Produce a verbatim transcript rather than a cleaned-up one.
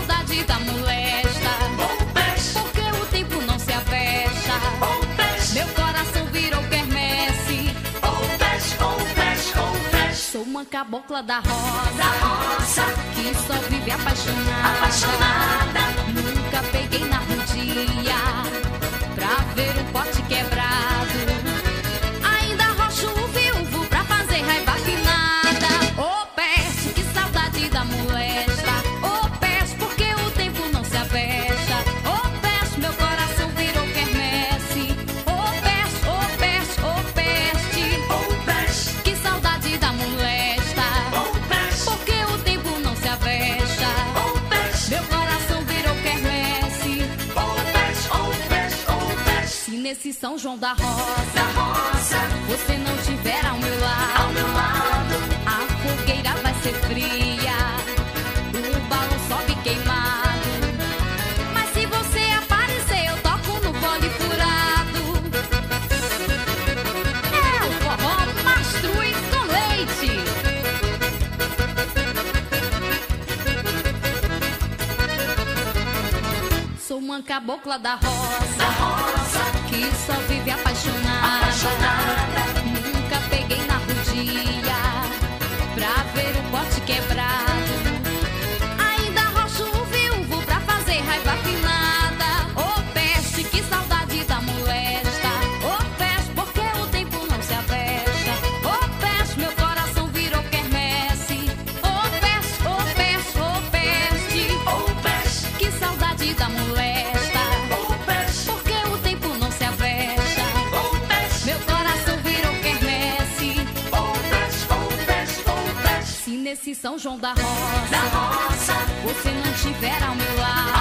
saudade da molesta. Oh, peste. Porque o tempo não se avesta. Oh, peste. Meu coração virou quermesse. Oh, peste, oh, peste, oh, peste. Sou uma cabocla da roça, Da roça, que só vive apaixonada. apaixonada. Nunca peguei na rodinha pra ver o pote quebrado. Ainda arrocho o viúvo pra fazer raiva afinada. Ô peste, que saudade da molesta. Ô peste, porque o tempo não se avesta. Ô peste, meu coração virou quermesse. Ô peste, ô peste, ô peste, Oh, peste. que saudade da molesta. Oh, peste. Porque o tempo não se avesta. Oh, peste. Meu coração virou quermesse. Oh, peste, oh, peste, oh, peste. Se nesse São João da Roça Da roça, você não tiver ao meu lado, ao meu lado. a fogueira vai ser fria, o balão sobe queimado. Mas se você aparecer, eu toco no fole furado. É o forró Mastruz com leite. Sou uma cabocla da roça, Da roça, que só vive apaixonada. apaixonada. Nunca peguei na rodinha pra ver o pote quebrado. Ainda arrocho o viúvo pra fazer raiva afinada. Ô peste, que saudade da molesta. Ô peste, porque o tempo não se avesta. Ô peste, meu coração virou quermesse. Ô peste, ô peste, ô peste, Oh, peste. que saudade da molesta. Oh, peste. Porque o tempo não se avesta. Oh, peste. Meu coração virou quermesse. Oh, peste, oh, peste, oh, peste. Se nesse São João da Roça Da roça, você não tiver ao meu lado,